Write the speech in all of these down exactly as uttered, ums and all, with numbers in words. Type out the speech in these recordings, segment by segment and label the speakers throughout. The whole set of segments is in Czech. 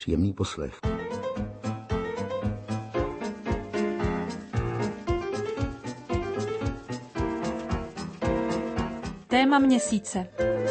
Speaker 1: Příjemný poslech.
Speaker 2: Téma měsíce.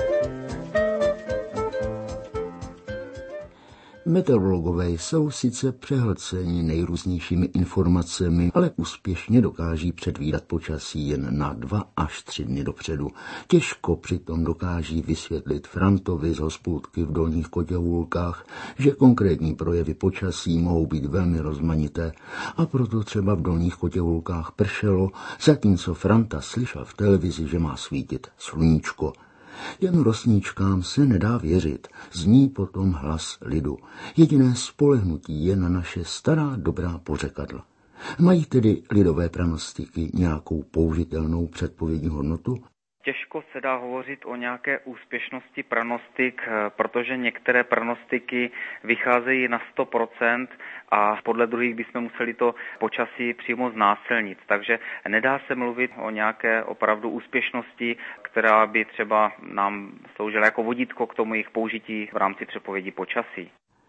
Speaker 1: Meteorologové jsou sice přehlceni nejrůznějšími informacemi, ale úspěšně dokáží předvídat počasí jen na dva až tři dny dopředu. Těžko přitom dokáží vysvětlit Frantovi z hospůdky v Dolních Kotěhůlkách, že konkrétní projevy počasí mohou být velmi rozmanité a proto třeba v Dolních Kotěhůlkách pršelo, zatímco Franta slyšel v televizi, že má svítit sluníčko. Jen rosničkám se nedá věřit, zní potom hlas lidu. Jediné spolehnutí je na naše stará dobrá pořekadla. Mají tedy lidové pranostiky nějakou použitelnou předpovědní hodnotu?
Speaker 3: Těžko se dá hovořit o nějaké úspěšnosti pranostik, protože některé pranostiky vycházejí na sto procent a podle druhých bychom museli to počasí přímo znásilnit. Takže nedá se mluvit o nějaké opravdu úspěšnosti, která by třeba nám sloužila jako vodítko k tomu jejich použití v rámci předpovědi počasí.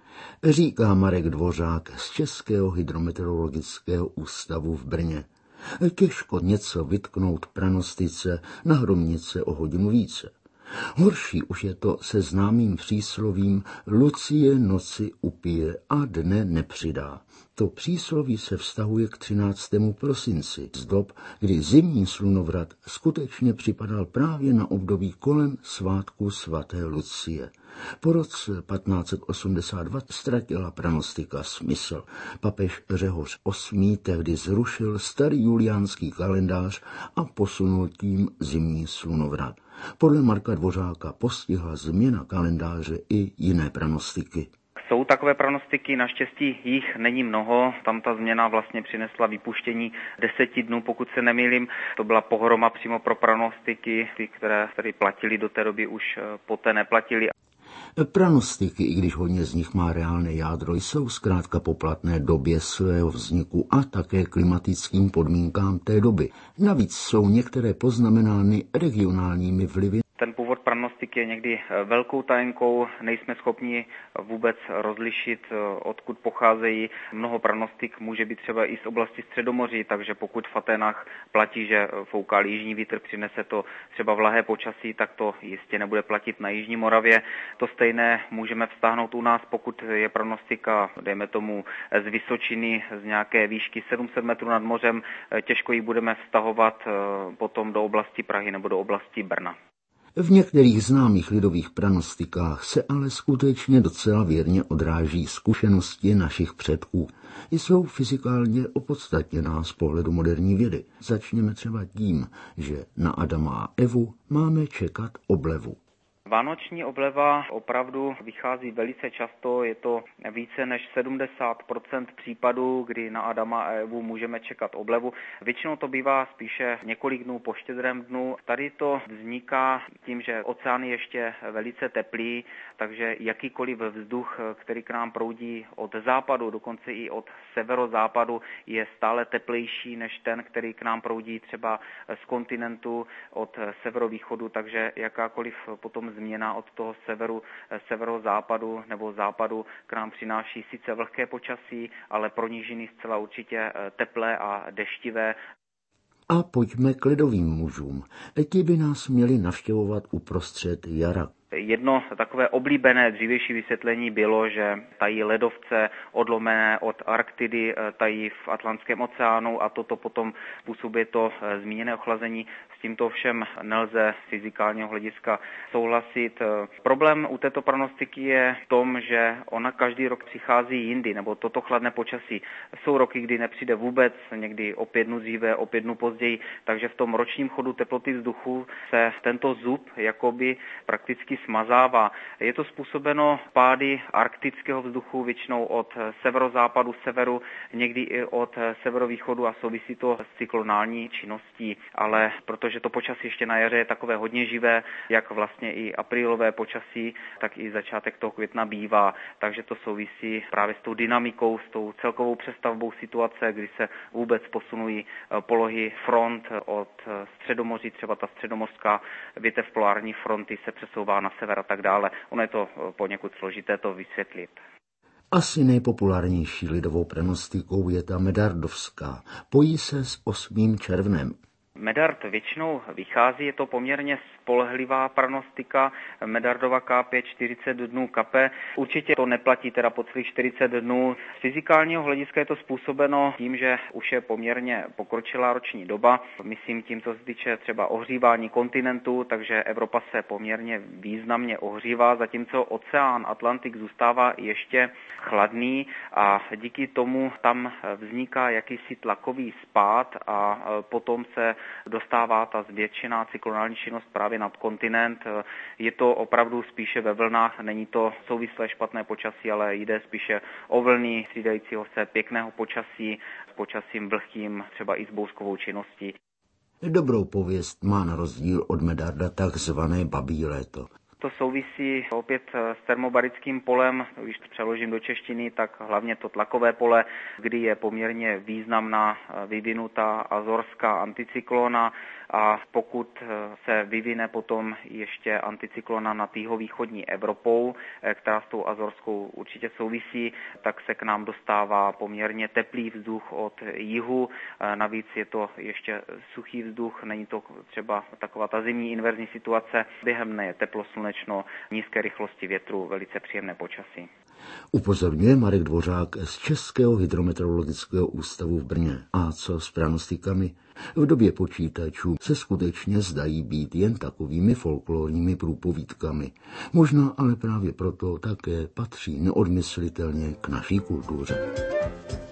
Speaker 1: Říká Marek Dvořák z Českého hydrometeorologického ústavu v Brně. Těžko něco vytknout pranostice na hromnice o hodinu více. Horší už je to se známým příslovím Lucie noci upije a dne nepřidá. To přísloví se vztahuje k třináctému prosinci, z dob, kdy zimní slunovrat skutečně připadal právě na období kolem svátku svaté Lucie. Po roce patnáct set osmdesát dva ztratila pranostika smysl. Papež Řehoř osmý tehdy zrušil starý juliánský kalendář a posunul tím zimní slunovrat. Podle Marka Dvořáka postihla změna kalendáře i jiné pranostiky.
Speaker 3: Jsou takové pranostiky, naštěstí jich není mnoho. Tam ta změna vlastně přinesla vypuštění deseti dnů, pokud se nemýlím. To byla pohroma přímo pro pranostiky, ty, které tady platily do té doby, už poté neplatily.
Speaker 1: Pranostiky, i když hodně z nich má reálné jádro, jsou zkrátka poplatné době svého vzniku a také klimatickým podmínkám té doby. Navíc jsou některé poznamenány regionálními vlivy.
Speaker 3: Ten původ pranostiky je někdy velkou tajemkou, nejsme schopni vůbec rozlišit, odkud pocházejí. Mnoho pranostik může být třeba i z oblasti Středomoří, takže pokud v Aténách platí, že fouká jižní vítr, přinese to třeba vlahé počasí, tak to jistě nebude platit na jižní Moravě. To stejné můžeme vztáhnout u nás, pokud je pranostika, dejme tomu, z Vysočiny, z nějaké výšky sedm set metrů nad mořem, těžko ji budeme vztahovat potom do oblasti Prahy nebo do oblasti Brna.
Speaker 1: V některých známých lidových pranostikách se ale skutečně docela věrně odráží zkušenosti našich předků. Jsou fyzikálně opodstatněná z pohledu moderní vědy. Začněme třeba tím, že na Adama a Evu máme čekat oblevu.
Speaker 3: Vánoční obleva opravdu vychází velice často, je to více než sedmdesát procent případů, kdy na Adama a Evu můžeme čekat oblevu. Většinou to bývá spíše několik dnů po štědrém dnu. Tady to vzniká tím, že oceán je ještě velice teplý, takže jakýkoliv vzduch, který k nám proudí od západu, dokonce i od severozápadu, je stále teplejší než ten, který k nám proudí třeba z kontinentu od severovýchodu, takže jakákoliv potom změna od toho severu, severozápadu nebo západu k nám přináší sice vlhké počasí, ale pro nížiny zcela určitě teplé a deštivé.
Speaker 1: A pojďme k ledovým mužům. Ti by nás měli navštěvovat uprostřed jara.
Speaker 3: Jedno takové oblíbené dřívější vysvětlení bylo, že tají ledovce odlomené od Arktidy, tají v Atlantském oceánu a toto potom způsobuje to zmíněné ochlazení. S tímto všem nelze z fyzikálního hlediska souhlasit. Problém u této pranostiky je v tom, že ona každý rok přichází jindy, nebo toto chladné počasí. Jsou roky, kdy nepřijde vůbec, někdy o pět dnů dříve, o pět dnů později, takže v tom ročním chodu teploty vzduchu se tento zub jakoby prakticky smazává. Je to způsobeno pády arktického vzduchu většinou od severozápadu, severu, někdy i od severovýchodu a souvisí to s cyklonální činností, ale protože to počasí ještě na jaře je takové hodně živé, jak vlastně i aprílové počasí, tak i začátek toho května bývá, takže to souvisí právě s tou dynamikou, s tou celkovou přestavbou situace, kdy se vůbec posunují polohy front od Středomoří, třeba ta středomořská větev polární fronty se přesouvá na sever a tak dále. Ono je to poněkud složité to vysvětlit.
Speaker 1: Asi nejpopulárnější lidovou pranostikou je ta medardovská. Pojí se s osmým červnem.
Speaker 3: Medard většinou vychází, je to poměrně spolehlivá pranostika. Medardova kápě čtyřicet dnů kape. Určitě to neplatí teda po celých čtyřicet dnů. Z fyzikálního hlediska je to způsobeno tím, že už je poměrně pokročilá roční doba. Myslím tím, co se týče třeba ohřívání kontinentu, takže Evropa se poměrně významně ohřívá, zatímco oceán Atlantik zůstává ještě chladný a díky tomu tam vzniká jakýsi tlakový spád a potom se dostává ta zvětšená cyklonální činnost právě nad kontinent. Je to opravdu spíše ve vlnách, není to souvislé špatné počasí, ale jde spíše o vlny střídajícího se pěkného počasí s počasím vlhkým, třeba i s bouřkovou činností.
Speaker 1: Dobrou pověst má na rozdíl od Medarda takzvané babí léto.
Speaker 3: To souvisí opět s termobarickým polem, když to přeložím do češtiny, tak hlavně to tlakové pole, kdy je poměrně významná vyvinutá azorská anticyklona a pokud se vyvine potom ještě anticyklona nad jihovýchodní Evropou, která s tou azorskou určitě souvisí, tak se k nám dostává poměrně teplý vzduch od jihu. Navíc je to ještě suchý vzduch, není to třeba taková ta zimní inverzní situace, během dne je teplo, slunečno, nízké rychlosti větru, velice příjemné počasí.
Speaker 1: Upozorňuje Marek Dvořák z Českého hydrometeorologického ústavu v Brně. A co s pranostikami? V době počítačů se skutečně zdají být jen takovými folklorními průpovídkami. Možná ale právě proto také patří neodmyslitelně k naší kultuře.